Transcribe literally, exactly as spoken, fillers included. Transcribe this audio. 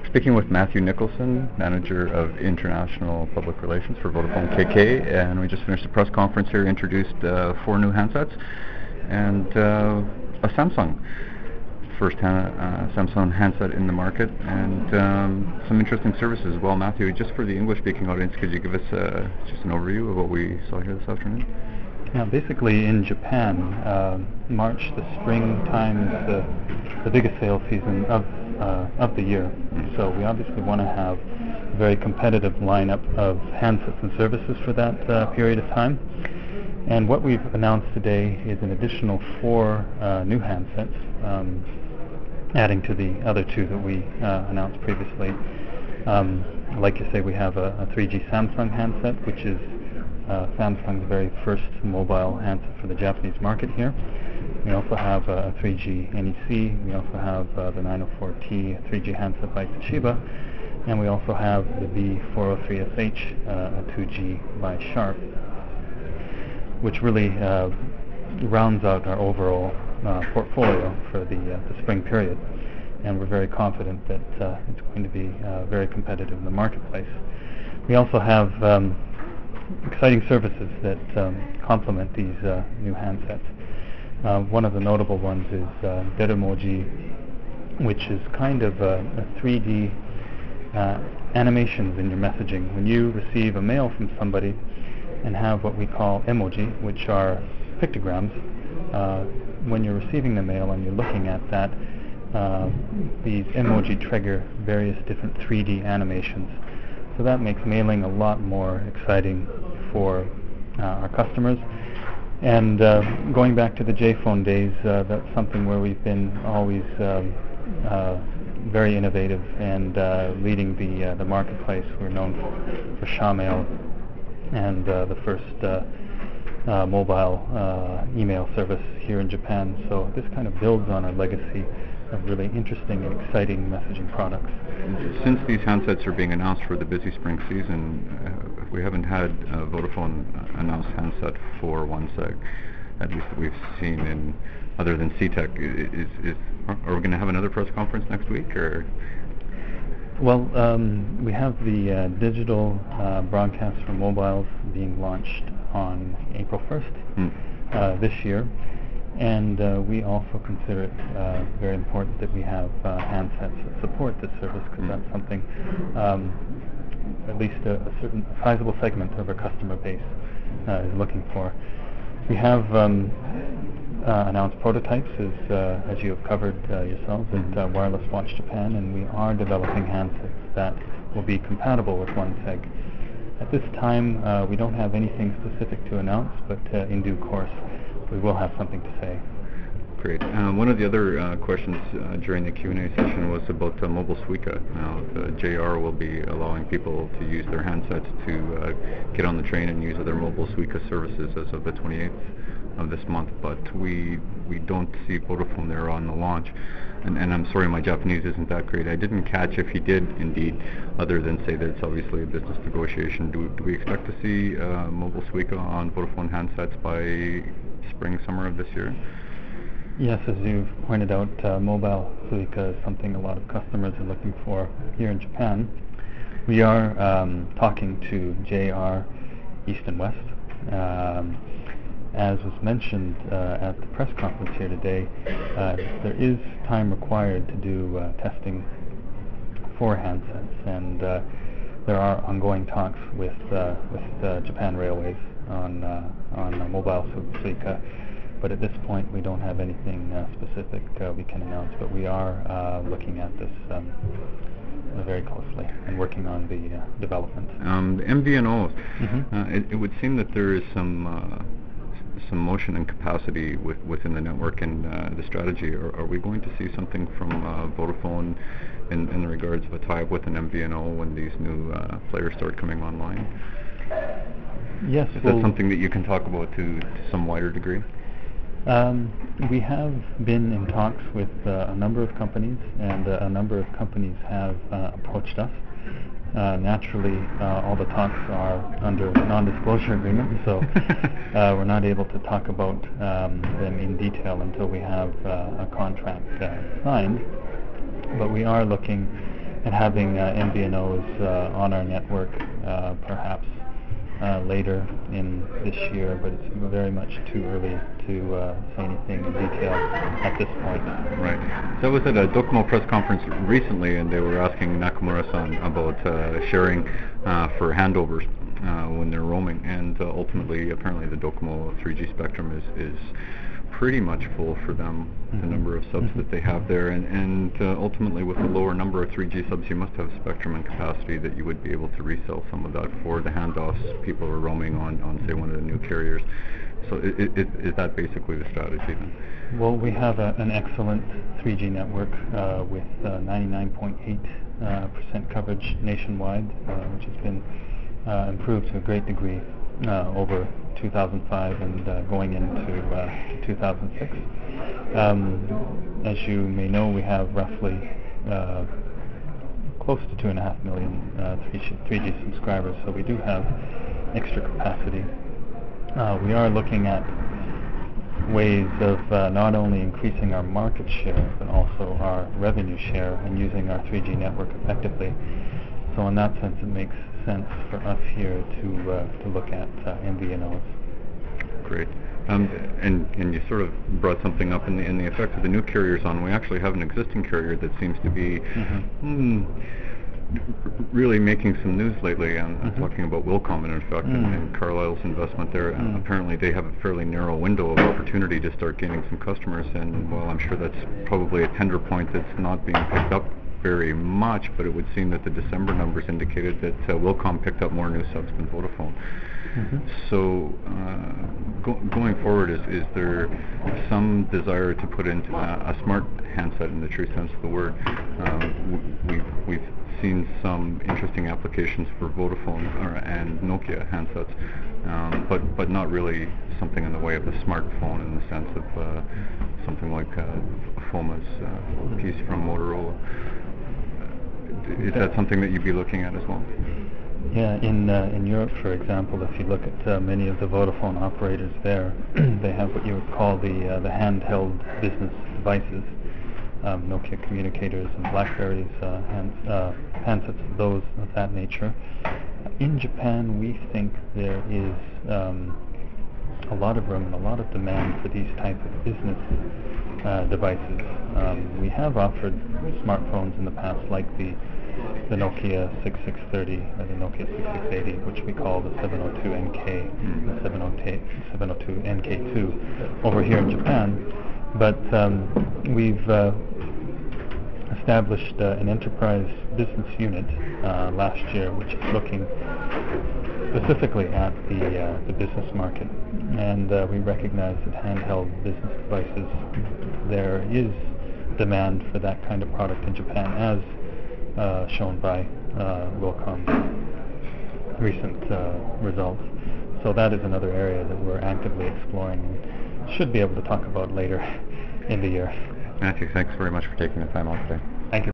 Speaking with Matthew Nicholson, Manager of International Public Relations for Vodafone K K, and we just finished a press conference here, introduced uh, four new handsets, and uh, a Samsung, first han- uh, Samsung handset in the market, and um, some interesting services as well. Matthew, just for the English-speaking audience, could you give us uh, just an overview of what we saw here this afternoon? Yeah, basically in Japan, uh, March, the springtime is the, the biggest sales season of uh, of the year. So we obviously want to have a very competitive lineup of handsets and services for that uh, period of time. And what we've announced today is an additional four uh, new handsets, um, adding to the other two that we uh, announced previously. Um, like you say, we have a, a three G Samsung handset, which is Uh, Samsung's very first mobile handset for the Japanese market here. We also have uh, a three G N E C. We also have uh, the nine oh four T three G handset by Toshiba, and we also have the V four oh three S H, uh, a two G by Sharp, which really uh, rounds out our overall uh, portfolio for the, uh, the spring period. And we're very confident that uh, it's going to be uh, very competitive in the marketplace. We also have um, exciting services that um, complement these uh, new handsets. Uh, one of the notable ones is uh, Deremoji, which is kind of a, a three D uh, animations in your messaging. When you receive a mail from somebody and have what we call emoji, which are pictograms, uh, when you're receiving the mail and you're looking at that, uh, these emoji trigger various different three D animations. So that makes mailing a lot more exciting for uh, our customers. And uh, going back to the J-Phone days, uh, that's something where we've been always um, uh, very innovative and uh, leading the uh, the marketplace. We're known for, for ShaMail and uh, the first uh, uh, mobile uh, email service here in Japan. So this kind of builds on our legacy of really interesting and exciting messaging products. Since these handsets are being announced for the busy spring season, uh, we haven't had a Vodafone announced handset for one seg, at least that we've seen in other than C TEC. Is, is, are we going to have another press conference next week, or? Well, um, we have the uh, digital uh, broadcast for mobiles being launched on April first mm. uh, this year. And uh, we also consider it uh, very important that we have uh, handsets that support this service, because mm. that's something um, at least a, a certain a sizable segment of our customer base uh, is looking for. We have um, uh, announced prototypes, as, uh, as you have covered uh, yourselves, mm. at uh, Wireless Watch Japan, and we are developing handsets that will be compatible with one seg. At this time, uh, we don't have anything specific to announce, but uh, in due course, we will have something to say. Great. Um, one of the other uh, questions uh, during the Q and A session was about uh, Mobile Suica. Now, the J R will be allowing people to use their handsets to uh, get on the train and use other Mobile Suica services as of the twenty-eighth of this month, but we we don't see Vodafone there on the launch. And, and I'm sorry, my Japanese isn't that great. I didn't catch if he did indeed, other than say that it's obviously a business negotiation. Do, do we expect to see uh, Mobile Suica on Vodafone handsets by spring, summer of this year? Yes, as you've pointed out, uh, Mobile Suica is something a lot of customers are looking for here in Japan. We are um, talking to J R East and West. Um, As was mentioned uh, at the press conference here today, uh, there is time required to do uh, testing for handsets, and uh, there are ongoing talks with uh, with uh, Japan Railways on uh, on uh, Mobile Suica. But at this point, we don't have anything uh, specific uh, we can announce. But we are uh, looking at this um, very closely and working on the uh, development. Um, the M V N Os. Mm-hmm. Uh, it, it would seem that there is some. Uh, some motion and capacity with, within the network and uh, the strategy. Are, are we going to see something from uh, Vodafone in, in regards of a tie-up with an M V N O when these new uh, players start coming online? Yes. Is well, that something that you can talk about to, to some wider degree? Um, we have been in talks with uh, a number of companies, and uh, a number of companies have uh, approached us. Uh, naturally, uh, all the talks are under non-disclosure agreements, so uh, we're not able to talk about um, them in detail until we have uh, a contract uh, signed. But we are looking and having uh, M V N Os uh, on our network uh, perhaps uh, later in this year, but it's very much too early to uh, say anything in detail at this point. Right. So I was at a Docomo press conference recently, and they were asking Nakamura-san about uh, sharing uh, for handovers uh, when they're roaming, and uh, ultimately, apparently, the Docomo three G spectrum is is pretty much full for them, mm-hmm. the number of subs mm-hmm. that they have there, and, and uh, ultimately with the lower number of three G subs, you must have spectrum and capacity that you would be able to resell some of that for the handoffs people are roaming on, on say, one of the new carriers. So it, it, is that basically the strategy then? Well, we have a, an excellent three G network uh, with uh, ninety-nine point eight percent uh, coverage nationwide, uh, which has been uh, improved to a great degree uh, over two thousand five and uh, going into uh, two thousand six. Um, as you may know, we have roughly uh, close to two and a half million uh, three G subscribers, so we do have extra capacity. Uh, we are looking at ways of uh, not only increasing our market share, but also our revenue share and using our three G network effectively. So in that sense, it makes sense for us here to uh, to look at uh, M V N Os. Great. Um, and, and you sort of brought something up in the, in the effect of the new carriers on. We actually have an existing carrier that seems to be mm-hmm. hmm, really making some news lately. I'm, mm-hmm. I'm talking about Wilcom in effect mm. and, and Carlisle's investment there. Mm. Apparently they have a fairly narrow window of opportunity to start gaining some customers, and well, I'm sure that's probably a tender point that's not being picked up very much, but it would seem that the December numbers indicated that uh, Wilcom picked up more new subs than Vodafone. Mm-hmm. So uh, go, going forward, is, is there some desire to put in uh, a smart handset in the true sense of the word? Um, we've, we've seen some interesting applications for Vodafone or, and Nokia handsets, um, but, but not really something in the way of a smartphone in the sense of uh, something like uh, FOMA's uh, piece from Motorola. Is that something that you'd be looking at as well? Yeah, in uh, in Europe, for example, if you look at uh, many of the Vodafone operators there, they have what you would call the uh, the handheld business devices, um, Nokia communicators and BlackBerry's uh, hand, uh, handsets, those of that nature. In Japan, we think there is um, a lot of room and a lot of demand for these types of business uh, devices. Um, we have offered smartphones in the past, like the the Nokia sixty-six thirty or the Nokia sixty-six eighty, which we call the seven oh two N K, the seven oh two N K two over here in Japan. But um, we've uh, established uh, an enterprise business unit uh, last year, which is looking specifically at the uh, the business market, and uh, we recognize that handheld business devices, there is demand for that kind of product in Japan, as uh, shown by uh, Wilcom's recent uh, results. So that is another area that we're actively exploring and should be able to talk about later in the year. Matthew, thanks very much for taking the time out today.